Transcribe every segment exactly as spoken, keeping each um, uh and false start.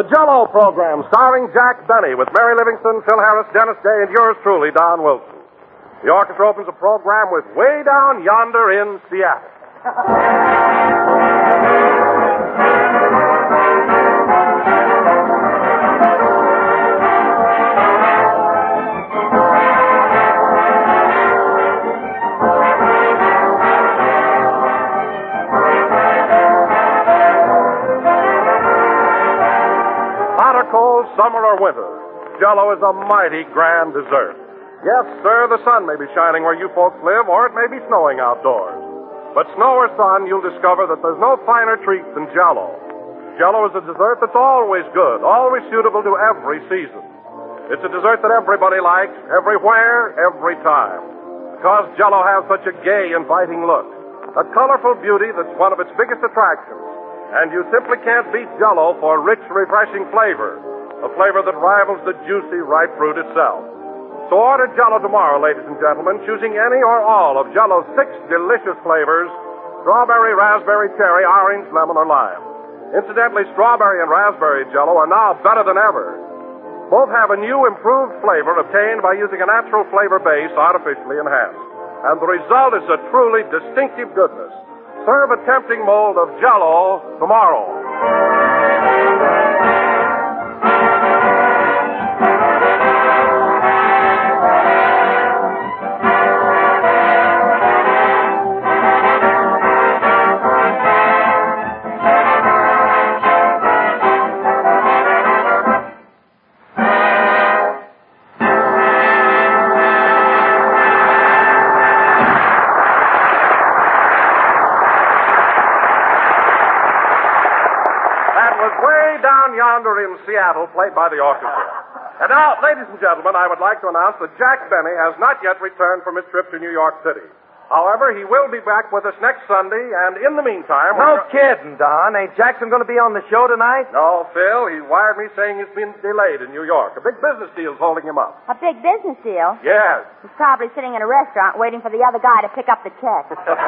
The Jell-O program, starring Jack Benny, with Mary Livingston, Phil Harris, Dennis Day, and yours truly, Don Wilson. The orchestra opens the program with Way Down Yonder in Seattle. Summer or winter, Jell-O is a mighty grand dessert. Yes, sir, the sun may be shining where you folks live, or it may be snowing outdoors. But snow or sun, you'll discover that there's no finer treat than Jell-O. Jell-O is a dessert that's always good, always suitable to every season. It's a dessert that everybody likes, everywhere, every time. Because Jell-O has such a gay, inviting look, a colorful beauty that's one of its biggest attractions. And you simply can't beat Jell-O for rich, refreshing flavor. A flavor that rivals the juicy, ripe fruit itself. So order Jell-O tomorrow, ladies and gentlemen, choosing any or all of Jell-O's six delicious flavors: strawberry, raspberry, cherry, orange, lemon, or lime. Incidentally, strawberry and raspberry Jell-O are now better than ever. Both have a new, improved flavor obtained by using a natural flavor base artificially enhanced. And the result is a truly distinctive goodness. Serve a tempting mold of Jell-O tomorrow. Yonder in Seattle, played by the orchestra. And now, ladies and gentlemen, I would like to announce that Jack Benny has not yet returned from his trip to New York City. However, he will be back with us next Sunday, and in the meantime... No kidding, Don. Ain't Jackson going to be on the show tonight? No, Phil. He wired me saying he's been delayed in New York. A big business deal's holding him up. A big business deal? Yes. He's probably sitting in a restaurant waiting for the other guy to pick up the check.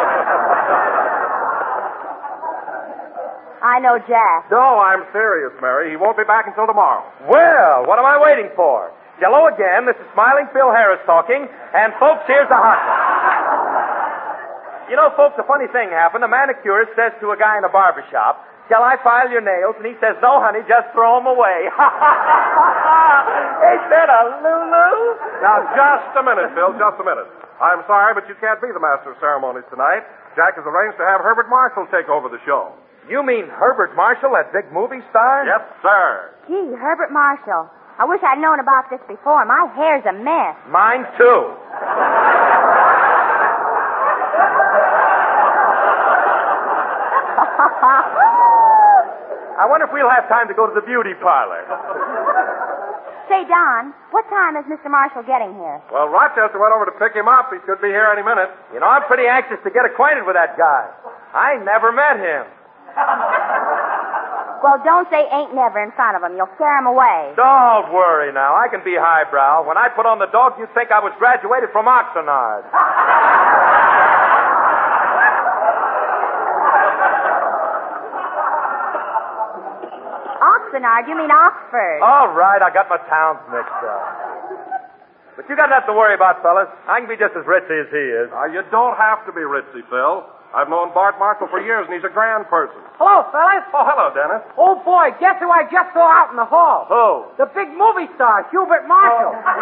I know Jack. No, I'm serious, Mary. He won't be back until tomorrow. Well, what am I waiting for? Jell-O again. This is Smiling Phil Harris talking. And, folks, here's the hot one. You know, folks, a funny thing happened. A manicurist says to a guy in a barber shop, "Shall I file your nails?" And he says, "No, honey, just throw them away." Ain't that a Lulu? Now, just a minute, Phil, just a minute. I'm sorry, but you can't be the master of ceremonies tonight. Jack has arranged to have Herbert Marshall take over the show. You mean Herbert Marshall, that big movie star? Yes, sir. Gee, Herbert Marshall. I wish I'd known about this before. My hair's a mess. Mine, too. I wonder if we'll have time to go to the beauty parlor. Say, Don, what time is Mister Marshall getting here? Well, Rochester went over to pick him up. He should be here any minute. You know, I'm pretty anxious to get acquainted with that guy. I never met him. Well, don't say ain't never in front of him. You'll scare him away. Don't worry now. I can be highbrow. When I put on the dog, you'd think I was graduated from Oxnard. Oxnard? You mean Oxford. All right, I got my towns mixed up. But you got nothing to worry about, fellas. I can be just as ritzy as he is. Uh, you don't have to be ritzy, Phil. I've known Bart Marshall for years, and he's a grand person. Hello, fellas. Oh, hello, Dennis. Oh, boy, guess who I just saw out in the hall? Who? The big movie star, Hubert Marshall. Oh.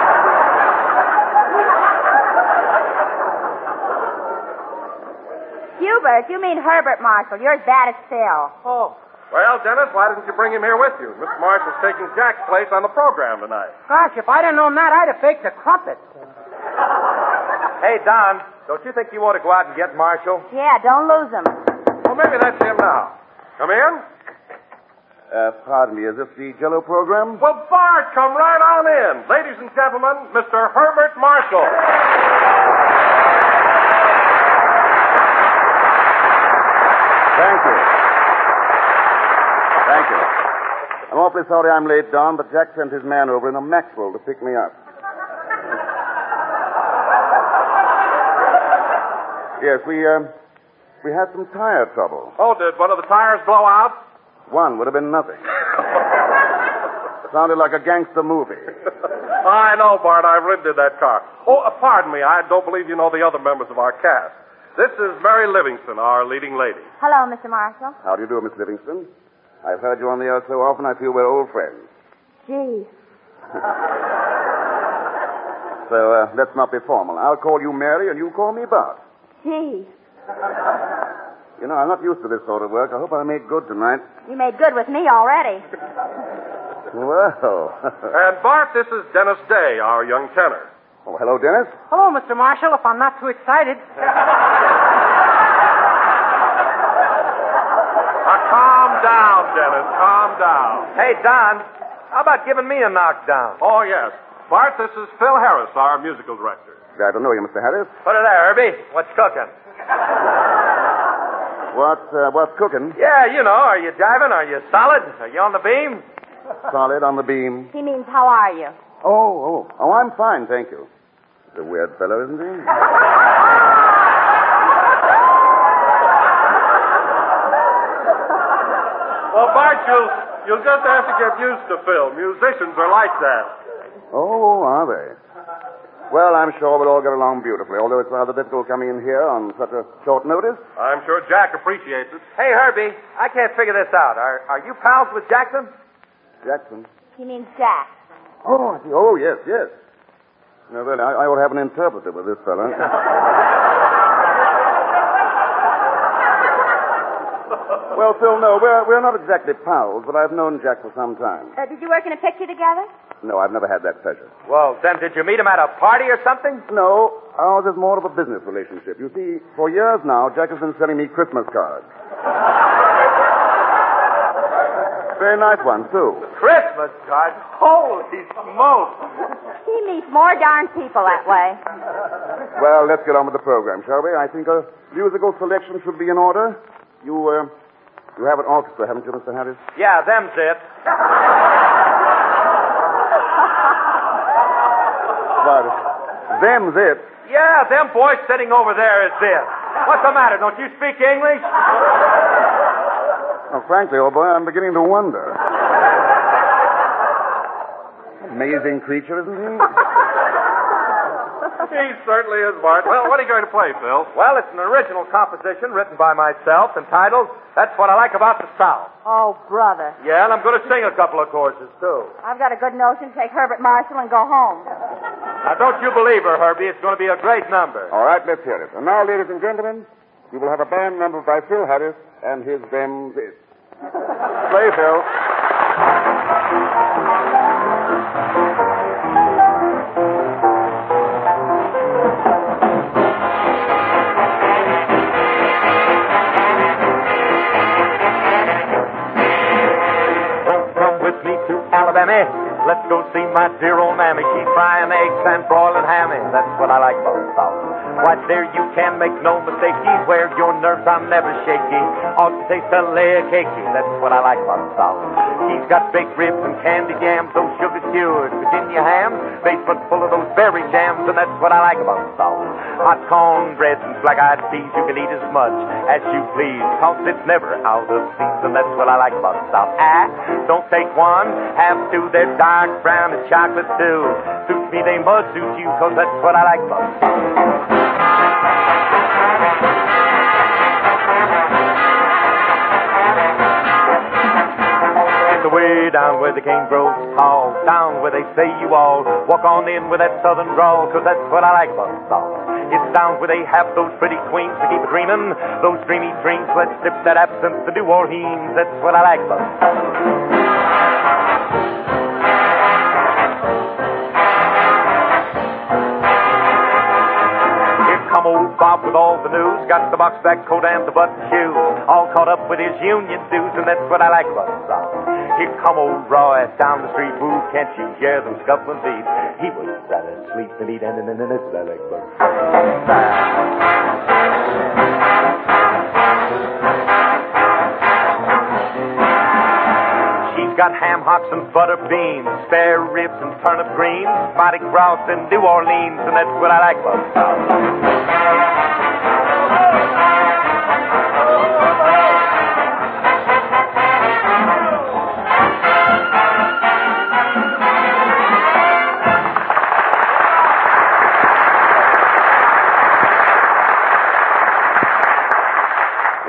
Hubert, you mean Herbert Marshall. You're as bad as Phil. Oh. Well, Dennis, why didn't you bring him here with you? Mister Marshall's taking Jack's place on the program tonight. Gosh, if I'd have known that, I'd have faked a crumpet. Hey, Don, don't you think you ought to go out and get Marshall? Yeah, don't lose him. Well, maybe that's him now. Come in. Uh, pardon me, is this the Jell-O program? Well, Bart, come right on in. Ladies and gentlemen, Mister Herbert Marshall. Thank you. Thank you. I'm awfully sorry I'm late, Don, but Jack sent his man over in a Maxwell to pick me up. Yes, we, uh, we had some tire trouble. Oh, did one of the tires blow out? One would have been nothing. Sounded like a gangster movie. I know, Bart. I've ridden in that car. Oh, uh, pardon me. I don't believe you know the other members of our cast. This is Mary Livingston, our leading lady. Hello, Mister Marshall. How do you do, Miss Livingston? I've heard you on the air so often, I feel we're old friends. Gee. So, uh, let's not be formal. I'll call you Mary, and you call me Bart. Gee. You know, I'm not used to this sort of work. I hope I made good tonight. You made good with me already. Well. And, Bart, this is Dennis Day, our young tenor. Oh, hello, Dennis. Hello, Mister Marshall, if I'm not too excited. Uh, calm down, Dennis. Calm down. Hey, Don, how about giving me a knockdown? Oh, yes. Bart, this is Phil Harris, our musical director. Glad to know you, Mister Harris. Put it there, Herbie. What's cooking? What, uh, what's cooking? Yeah, you know, are you jiving? Are you solid? Are you on the beam? Solid on the beam. He means, how are you? Oh, oh. Oh, I'm fine, thank you. He's a weird fellow, isn't he? Well, Bart, you'll, you'll just have to get used to Phil. Musicians are like that. Oh, are they? Well, I'm sure we'll all get along beautifully, although it's rather difficult coming in here on such a short notice. I'm sure Jack appreciates it. Hey, Herbie, I can't figure this out. Are, are you pals with Jackson? Jackson. He means Jack. Oh, I see. Oh, yes, yes. No, really, I, I ought to have an interpreter with this fellow. Well, Phil, no, we're, we're not exactly pals, but I've known Jack for some time. Uh, did you work in a picture together? No, I've never had that pleasure. Well, then did you meet him at a party or something? No, ours is more of a business relationship. You see, for years now, Jack has been selling me Christmas cards. Very nice ones, too. Christmas cards? Holy smokes. He meets more darn people that way. Well, let's get on with the program, shall we? I think a musical selection should be in order. You, uh, you have an orchestra, haven't you, Mister Harris? Yeah, them's it. But them's it. Yeah, them boys sitting over there is it. What's the matter? Don't you speak English? Well, frankly, old boy, I'm beginning to wonder. Amazing creature, isn't he? He certainly is, Bart. Well, what are you going to play, Phil? Well, it's an original composition written by myself entitled That's What I Like About the South. Oh, brother. Yeah, and I'm going to sing a couple of choruses, too. I've got a good notion to take Herbert Marshall and go home. Now, don't you believe her, Herbie. It's going to be a great number. All right, let's hear it. And now, ladies and gentlemen, we will have a band number by Phil Harris and his Them's It. Play, Phil. Alabama, let's go see my dear old mammy. She's frying eggs and broiling hammy. That's what I like about the South. Right there, you can make no mistake. She's where your nerves are never shaky. Ought to taste a layer cakey. That's what I like about the South. She's got baked ribs and candy yams, those sugar cured Virginia hams, basement full of those berry jams, and that's what I like about the South. Hot cornbread and black-eyed peas, you can eat as much as you please, cause it's never out of season. That's what I like about the South. Ah, don't take one, have two. They're dark brown and chocolate too. Suits me, they must suit you, cause that's what I like about the South. Way down where the cane grows tall, down where they say you all walk on in with that southern drawl, cause that's what I like about the South. It's down where they have those pretty queens to keep it dreaming, those dreamy dreams, let's sip that absinthe to New Orleans, that's what I like about the South. Come old Bob with all the news, got the box back coat and the button shoes, all caught up with his union dues, and that's what I like about the South. Here come old Roy down the street, woo, can't you hear them scuffling feet? He was that asleep and eat and and and it's that like She's got ham hocks and butter beans, spare ribs and turnip greens, Mardi Gras in New Orleans, and that's what I like about the South.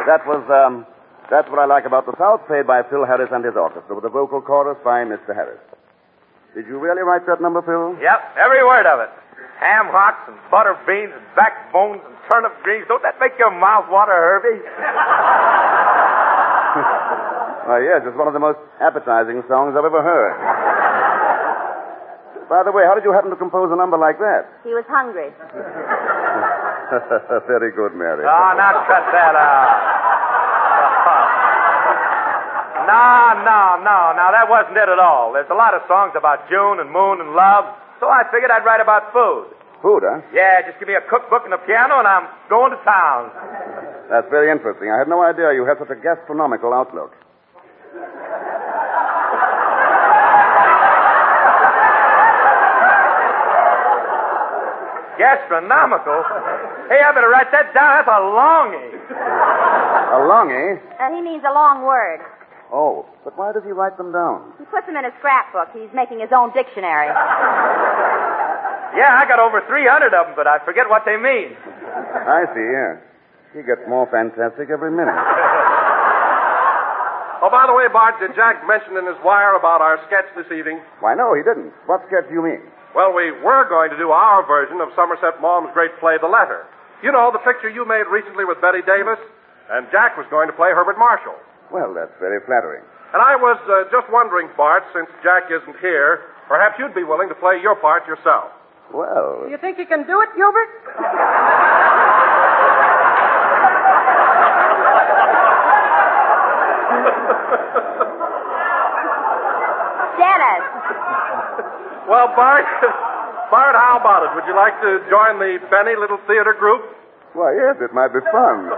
That was, um, that's what I like about the South, played by Phil Harris and his orchestra, with a vocal chorus by Mister Harris. Did you really write that number, Phil? Yep, every word of it. Ham hocks and butter beans and backbones and turnip greens. Don't that make your mouth water, Herbie? Why, yes, it's one of the most appetizing songs I've ever heard. By the way, how did you happen to compose a number like that? He was hungry. Very good, Mary. Oh, now cut that out. No, no, no. Now, that wasn't it at all. There's a lot of songs about June and moon and love, so I figured I'd write about food. Food, huh? Yeah, just give me a cookbook and a piano, and I'm going to town. That's very interesting. I had no idea you had such a gastronomical outlook. Gastronomical? Hey, I better write that down. That's a longie. A longie? Uh, he means a long word. Oh, but why does he write them down? He puts them in a scrapbook. He's making his own dictionary. Yeah, I got over three hundred of them, but I forget what they mean. I see, yeah. He gets more fantastic every minute. Oh, by the way, Bart, did Jack mention in his wire about our sketch this evening? Why, no, he didn't. What sketch do you mean? Well, we were going to do our version of Somerset Maugham's great play, The Letter. You know, the picture you made recently with Betty Davis? And Jack was going to play Herbert Marshall. Well, that's very flattering. And I was uh, just wondering, Bart, since Jack isn't here, perhaps you'd be willing to play your part yourself. Well... You think you can do it, Gilbert? Dennis. Well, Bart, Bart, how about it? Would you like to join the Benny Little Theater group? Why, yes, it might be fun.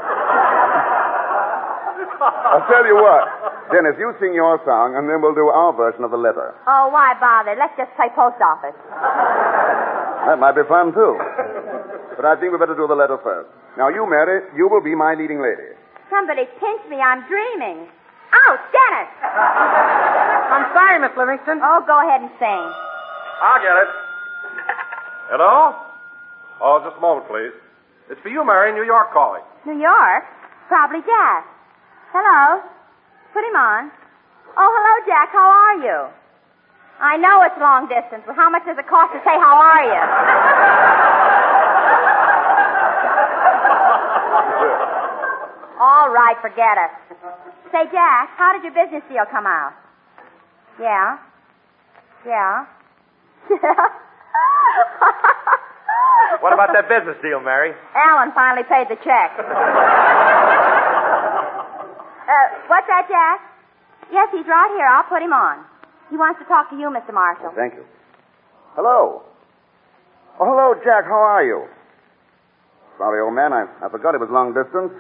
I'll tell you what. Dennis, you sing your song, and then we'll do our version of The Letter. Oh, why bother? Let's just play post office. That might be fun, too. But I think we better do The Letter first. Now, you, Mary, you will be my leading lady. Somebody pinch me. I'm dreaming. Ouch, Dennis! I'm sorry, Miss Livingston. Oh, go ahead and sing. I'll get it. Hello? Oh, just a moment, please. It's for you, Mary, New York calling. New York? Probably Jack. Hello? Put him on. Oh, hello, Jack. How are you? I know it's long distance, but how much does it cost to say how are you? All right, forget it. Say, Jack, how did your business deal come out? Yeah? Yeah? What about that business deal, Mary? Alan finally paid the check. uh, what's that, Jack? Yes, he's right here. I'll put him on. He wants to talk to you, Mister Marshall. Thank you. Hello. Oh, hello, Jack. How are you? Sorry, old man. I, I forgot it was long distance.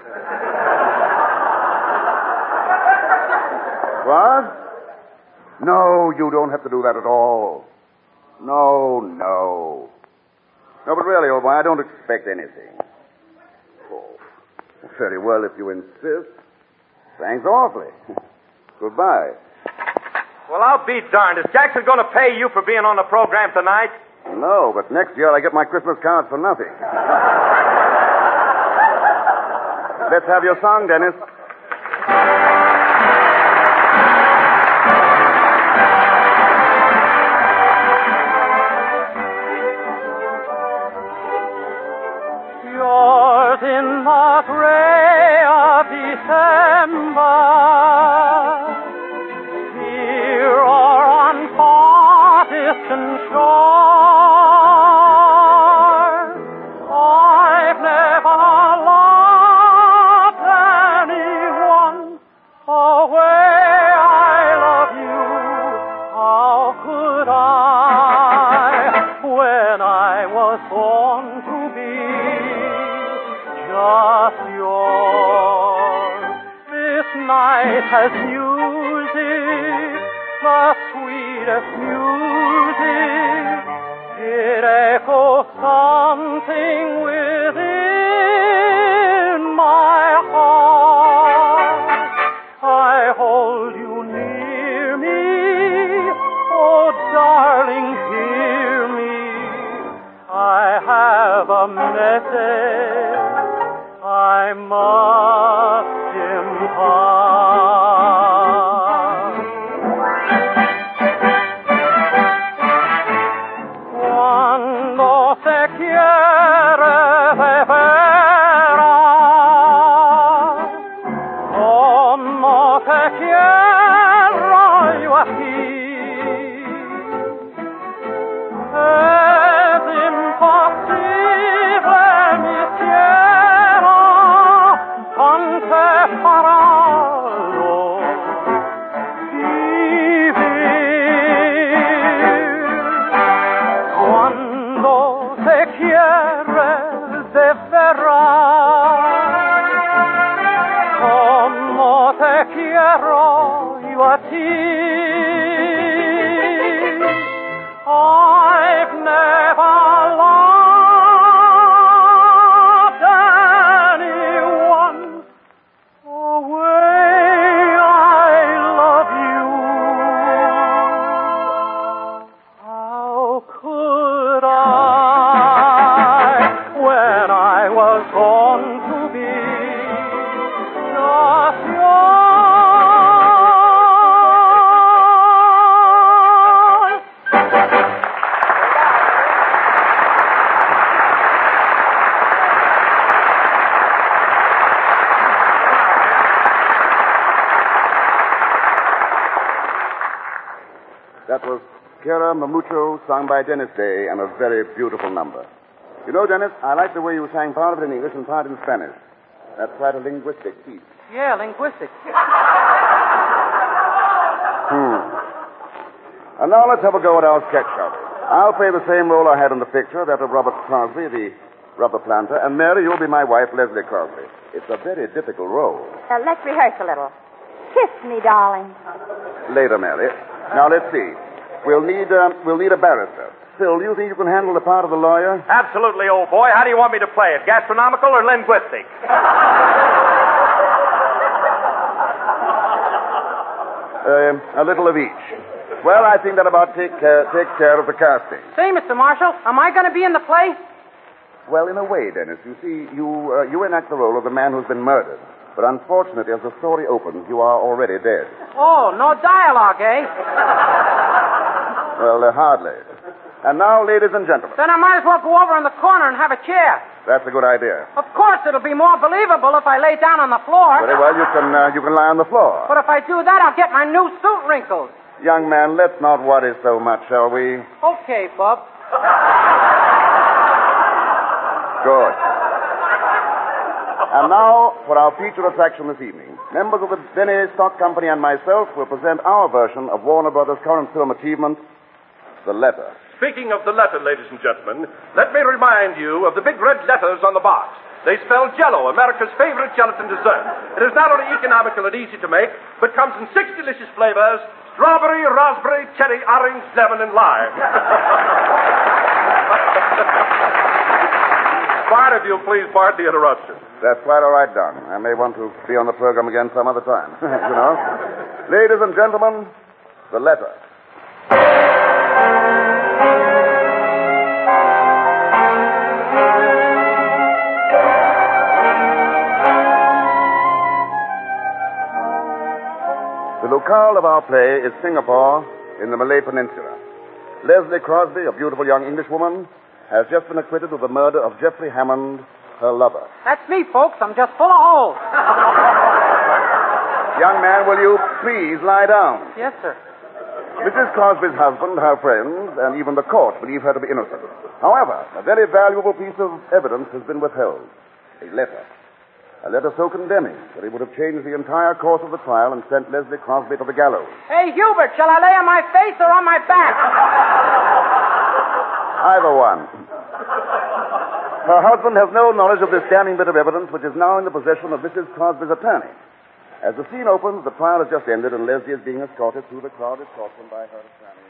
What? No, you don't have to do that at all. No, no. No, but really, old boy, I don't expect anything. Oh, very well, if you insist. Thanks awfully. Goodbye. Well, I'll be darned. Is Jackson going to pay you for being on the program tonight? No, but next year I get my Christmas cards for nothing. Let's have your song, Dennis. Yours in the gray of December, here or on far distant shore, I've never loved anyone the way I love you. How could I, when I was born to be just yours? This night has music, the sweetest music. It echoes something within my heart. I hold you near me, oh darling, hear me. I have a message I must aquí. Es imposible, mi cielo, con separado vivir. Cuando te quieres de veras, como te quiero yo a ti. I've never loved anyone the way I love you. How could I, when I was born to be just yours? That was Kera Mamucho, sung by Dennis Day, and a very beautiful number. You know, Dennis, I like the way you sang part of it in English and part in Spanish. That's quite a linguistic feat. Yeah, linguistic. Hmm. And now let's have a go at our sketch, shall we? I'll play the same role I had in the picture, that of Robert Crosby, the rubber planter, and Mary, you'll be my wife, Leslie Crosby. It's a very difficult role. Uh, let's rehearse a little. Kiss me, darling. Later, Mary. Now, let's see. We'll need, uh, we'll need a barrister. Phil, do you think you can handle the part of the lawyer? Absolutely, old boy. How do you want me to play it? Gastronomical or linguistic? Uh, a little of each. Well, I think that about take care, takes care of the casting. Say, Mister Marshall, am I going to be in the play? Well, in a way, Dennis. You see, you, uh, you enact the role of the man who's been murdered. But unfortunately, as the story opens, you are already dead. Oh, no dialogue, eh? Well, uh, hardly. And now, ladies and gentlemen. Then I might as well go over in the corner and have a chair. That's a good idea. Of course, it'll be more believable if I lay down on the floor. Very well, you can, uh, you can lie on the floor. But if I do that, I'll get my new suit wrinkled. Young man, let's not worry so much, shall we? Okay, Bub. Good. And now, for our feature attraction this evening, members of the Denny Stock Company and myself will present our version of Warner Brothers' current film achievement, The Letter. Speaking of the letter, ladies and gentlemen, let me remind you of the big red letters on the box. They spell Jell-O, America's favorite gelatin dessert. It is not only economical and easy to make, but comes in six delicious flavors: strawberry, raspberry, cherry, orange, lemon, and lime. Bart, if you'll please, Bart, the interruption. That's quite all right, Don. I may want to be on the program again some other time. You know? Ladies and gentlemen, The Letter. The locale of our play is Singapore in the Malay Peninsula. Leslie Crosby, a beautiful young Englishwoman, has just been acquitted of the murder of Jeffrey Hammond, her lover. That's me, folks. I'm just full of holes. Young man, will you please lie down? Yes, sir. Missus Crosby's husband, her friends, and even the court believe her to be innocent. However, a very valuable piece of evidence has been withheld. A letter. A letter so condemning that it would have changed the entire course of the trial and sent Leslie Crosby to the gallows. Hey, Hubert, shall I lay on my face or on my back? Either one. Her husband has no knowledge of this damning bit of evidence, which is now in the possession of Missus Crosby's attorney. As the scene opens, the trial has just ended, and Leslie is being escorted through the crowded courtroom by her attorney.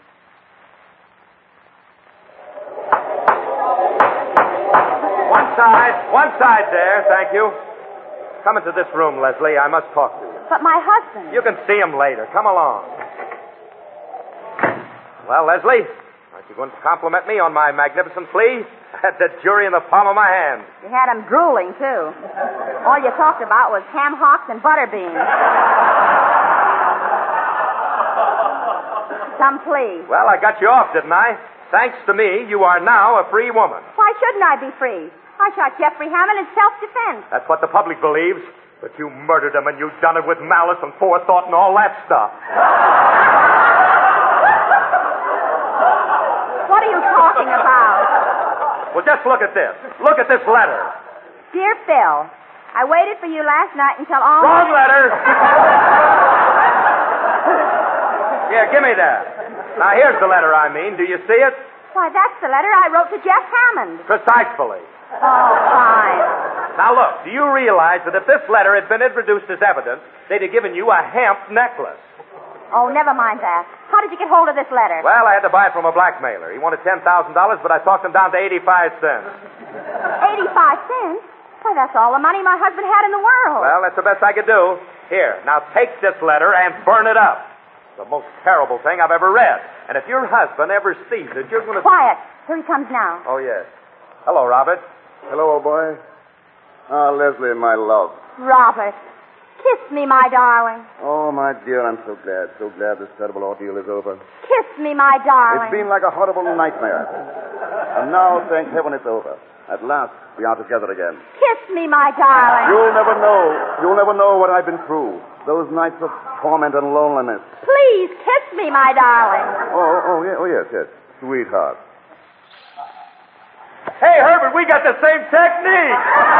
One side, one side there, thank you. Come into this room, Leslie. I must talk to you. But my husband. You can see him later. Come along. Well, Leslie, aren't you going to compliment me on my magnificent plea? I had the jury in the palm of my hand. You had him drooling, too. All you talked about was ham hocks and butter beans. Some plea. Well, I got you off, didn't I? Thanks to me, you are now a free woman. Why shouldn't I be free? I shot Jeffrey Hammond in self-defense. That's what the public believes. But you murdered him, and you've done it with malice and forethought and all that stuff. talking about? Well, just look at this. Look at this letter. Dear Phil, I waited for you last night until almost... Wrong letter. Yeah, give me that. Now, here's the letter I mean. Do you see it? Why, that's the letter I wrote to Jeff Hammond. Precisely. Oh, fine. Now, look, do you realize that if this letter had been introduced as evidence, they'd have given you a hemp necklace? Oh, never mind that. How did you get hold of this letter? Well, I had to buy it from a blackmailer. He wanted ten thousand dollars, but I talked him down to eighty-five cents. eighty-five cents? Why, that's all the money my husband had in the world. Well, that's the best I could do. Here, now take this letter and burn it up. The most terrible thing I've ever read. And if your husband ever sees it, you're going to... Quiet. Here he comes now. Oh, yes. Hello, Robert. Hello, old boy. Ah, Leslie, my love. Robert, kiss me, my darling. Oh, my dear, I'm so glad, so glad this terrible ordeal is over. Kiss me, my darling. It's been like a horrible nightmare. And now, thank heaven, it's over. At last, we are together again. Kiss me, my darling. You'll never know. You'll never know what I've been through. Those nights of torment and loneliness. Please kiss me, my darling. Oh, oh, yeah, oh yes, yes. Sweetheart. Hey, Herbert, we got the same technique.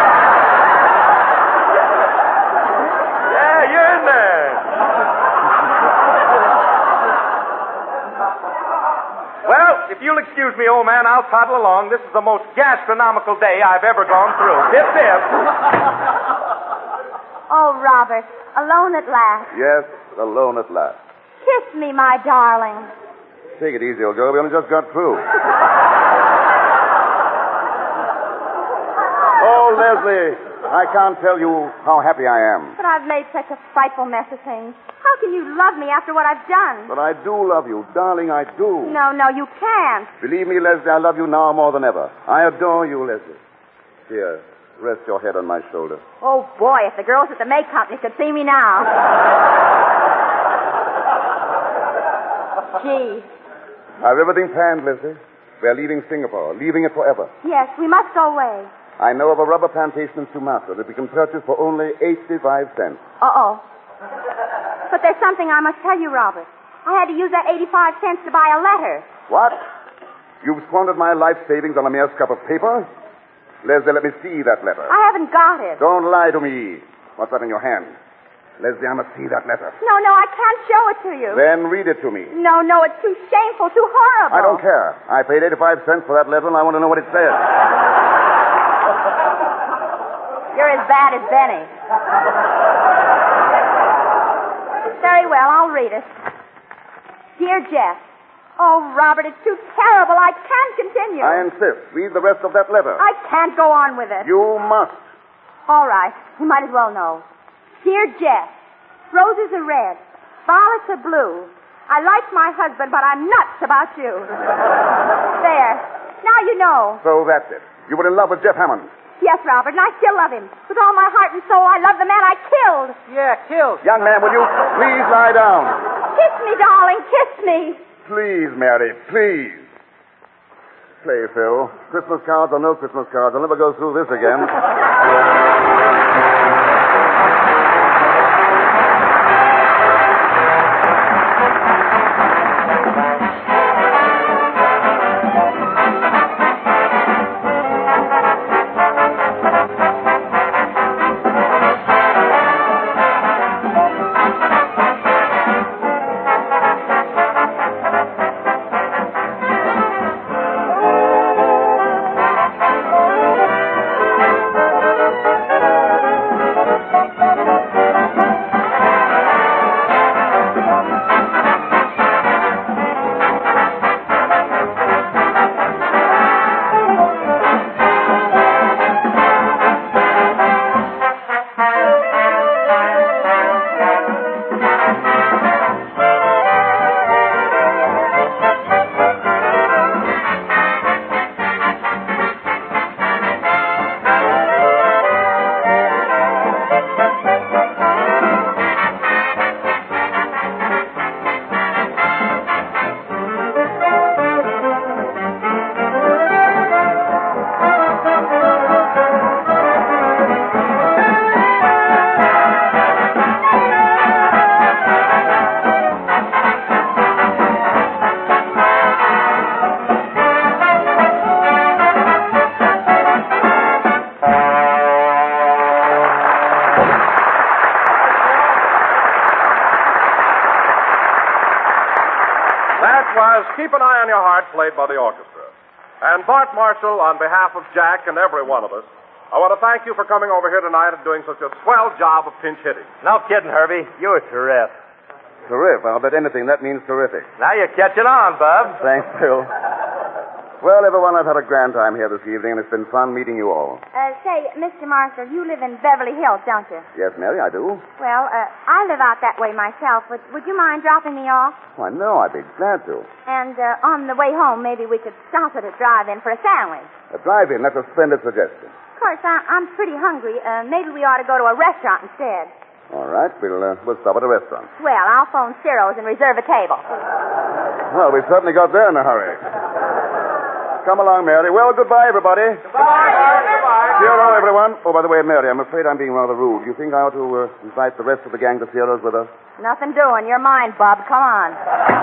Yeah, you're in there. Well, if you'll excuse me, old man, I'll toddle along. This is the most gastronomical day I've ever gone through. Hip, hip. Oh, Robert, alone at last. Yes, alone at last. Kiss me, my darling. Take it easy, old girl. We only just got through. Oh, Leslie, I can't tell you how happy I am. But I've made such a frightful mess of things. How can you love me after what I've done? But I do love you. Darling, I do. No, no, you can't. Believe me, Leslie, I love you now more than ever. I adore you, Leslie. Here, rest your head on my shoulder. Oh, boy, if the girls at the May Company could see me now. Gee. I've everything planned, Leslie. We're leaving Singapore, leaving it forever. Yes, we must go away. I know of a rubber plantation in Sumatra that we can purchase for only eighty-five cents. Uh-oh. But there's something I must tell you, Robert. I had to use that eighty-five cents to buy a letter. What? You've squandered my life savings on a mere scrap of paper? Leslie, let me see that letter. I haven't got it. Don't lie to me. What's that in your hand? Leslie, I must see that letter. No, no, I can't show it to you. Then read it to me. No, no, it's too shameful, too horrible. I don't care. I paid eighty-five cents for that letter, and I want to know what it says. You're as bad as Benny. Very well, I'll read it. Dear Jeff. Oh, Robert, it's too terrible. I can't continue. I insist. Read the rest of that letter. I can't go on with it. You must. All right. You might as well know. Dear Jeff, roses are red, violets are blue. I like my husband, but I'm nuts about you. There. Now you know. So that's it. You were in love with Jeff Hammond. Yes, Robert, and I still love him. With all my heart and soul, I love the man I killed. Yeah, killed. Young man, will you please lie down? Kiss me, darling, kiss me. Please, Mary, please. Play, Phil. Christmas cards or no Christmas cards, I'll never go through this again. that was Keep an Eye on Your Heart, played by the orchestra. And Bart Marshall, on behalf of Jack and every one of us, I want to thank you for coming over here tonight and doing such a swell job of pinch hitting. No kidding, Herbie. You were terrific. Terrific. I'll bet anything that means terrific. Now you're catching on, Bub. Thanks, Phil. Well, everyone, I've had a grand time here this evening, and it's been fun meeting you all. Uh, say, Mister Marshall, you live in Beverly Hills, don't you? Yes, Mary, I do. Well, uh, I live out that way myself. Would, would you mind dropping me off? Why, no, I'd be glad to. And uh, on the way home, maybe we could stop at a drive-in for a sandwich. A drive-in, that's a splendid suggestion. Of course, I, I'm pretty hungry. Uh, maybe we ought to go to a restaurant instead. All right, we'll, uh, we'll stop at a restaurant. Well, I'll phone Ciro's and reserve a table. Well, we certainly got there in a hurry. Come along, Mary. Well, goodbye, everybody. Goodbye. Goodbye. Cheerio, everyone. Oh, by the way, Mary, I'm afraid I'm being rather rude. You think I ought to uh, invite the rest of the gang to Ciero's with us? Nothing doing. You're mine, Bub. Come on.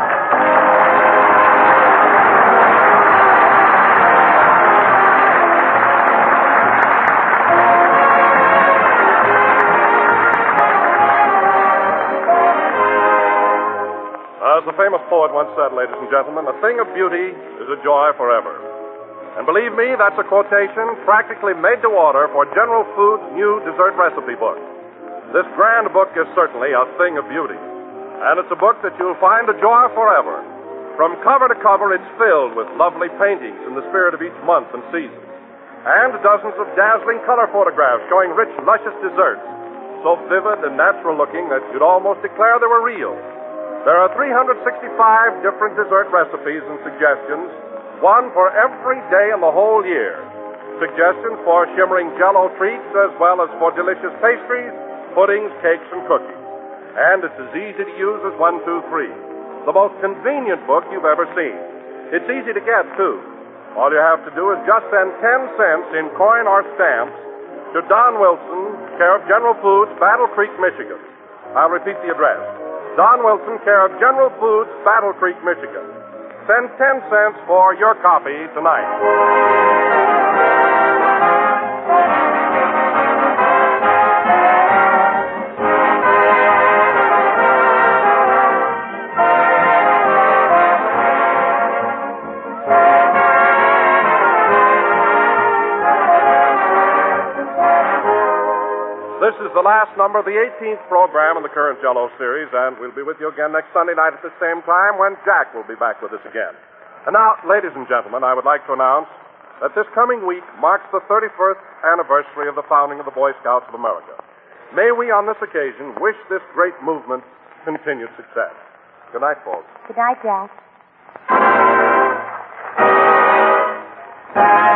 As the famous poet once said, ladies and gentlemen, a thing of beauty is a joy forever. And believe me, that's a quotation practically made to order for General Foods' new dessert recipe book. This grand book is certainly a thing of beauty. And it's a book that you'll find a joy forever. From cover to cover, it's filled with lovely paintings in the spirit of each month and season. And dozens of dazzling color photographs showing rich, luscious desserts, so vivid and natural looking that you'd almost declare they were real. There are three hundred sixty-five different dessert recipes and suggestions, one for every day in the whole year. Suggestions for shimmering Jell-O treats as well as for delicious pastries, puddings, cakes, and cookies. And it's as easy to use as one, two, three. The most convenient book you've ever seen. It's easy to get, too. All you have to do is just send ten cents in coin or stamps to Don Wilson, care of General Foods, Battle Creek, Michigan. I'll repeat the address. Don Wilson, care of General Foods, Battle Creek, Michigan. Send ten cents for your copy tonight. This is the last number of the eighteenth program in the current Jell-O series, and we'll be with you again next Sunday night at the same time when Jack will be back with us again. And now, ladies and gentlemen, I would like to announce that this coming week marks the thirty-first anniversary of the founding of the Boy Scouts of America. May we, on this occasion, wish this great movement continued success. Good night, folks. Good night, Jack.